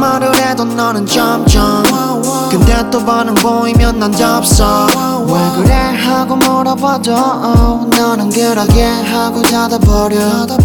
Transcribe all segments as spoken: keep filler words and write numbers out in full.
말을 해도 너는 점점 근데 또 반응 보이면 난 덥석 왜 그래 하고 물어봐도 oh, 너는 그러게 하고 닫아버려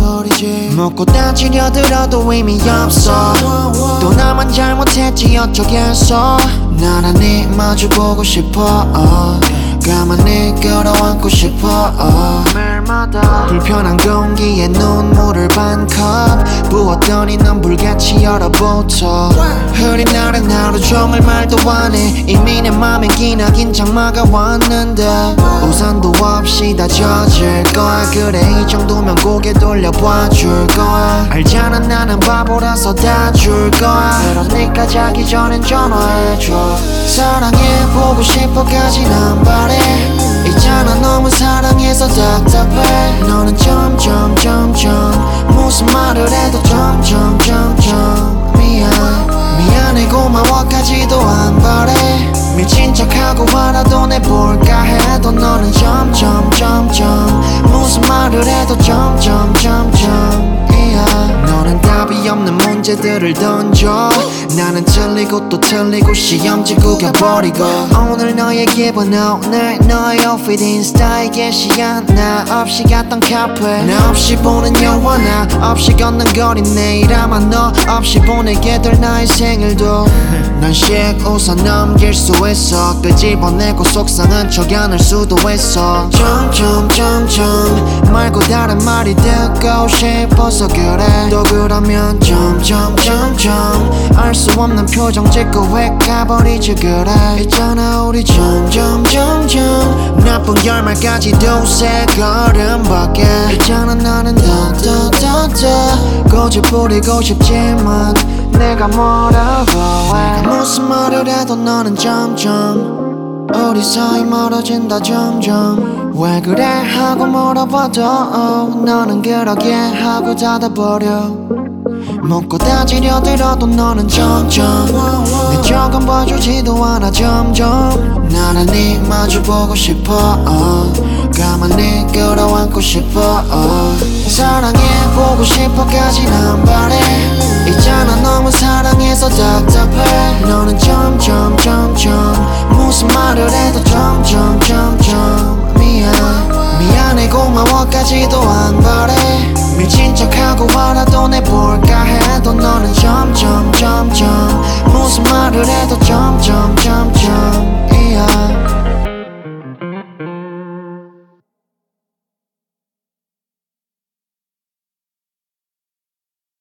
묻고 따지려 들어도 의미 없어 또 나만 잘못했지 어쩌겠어 나란히 마주보고 싶어 oh. 가만히 끌어안고 싶어 oh. 매일마다 불편한 공기에 눈물을 반 컵 부었더니 넌 불같이 얼어붙어 흐린 날은 하루 종일 말도 안해 이미 내 맘엔 기나긴 장마가 왔는데 우산도 없이 다 젖을 거야 그래 이 정도면 고개 돌려봐줄 거야 알잖아 나는 바보라서 다 줄 거야 그러니까 자기 전엔 전화해줘 사랑해 보고 싶어까진 안 바래 있잖아 너무 사랑해서 답답해 너는 점점 점점 무슨 말을 해도 점점 점점 미안 미안해 고마워까지도 안 바래 미친 척하고 화나도 내볼까 해도 너는 점점 점점 무슨 말을 해도 점점 점점 yeah. 너는 답이 없는 문제들을 던져 나는 틀리고 또 틀리고 시험지 구겨버리고 오늘 너의 기분 오늘 너의 outfit 인스타에 게시야 나 없이 갔던 카페 나 없이 보는 영화 나 없이 걷는 거리 내일 아마 너 없이 보내게 될 나의 생일도 난 씩 웃어 넘길 수 있어 끄집어내고 속상한 척 안 할 수도 있어 점점 점점 말고 다른 말이 듣고 싶어서 그래 또 그러면 점점 점점 알 수 없는 표정 짓고 왜 가버리지 그래 있잖아 우리 점점 점점 나쁜 결말까지 두세 걸음밖에 있잖아 나는 더 더 더 더 고집 부리고 싶지만 내가 뭐라고 해 무슨 말을 해도 너는 점점 우리 사이 멀어진다 점점 왜 그래 하고 물어봐도 oh, 너는 그러게 하고 닫아버려 묻고 따지려 들어도 너는 점점 내 조금 봐주지도 않아 점점 나란히 마주보고 싶어 oh. 가만히 끌어안고 싶어 oh. 사랑해 보고 싶어까진 안 바래 있잖아 너무 사랑해서 답답해 너는 점점 점점 무슨 말을 해도 점점 점점 미안 미안해 고마워까지도 안 바래 미친 척하고 화나도 내볼까 해도 너는 점점 점점 무슨 말을 해도 점점 점점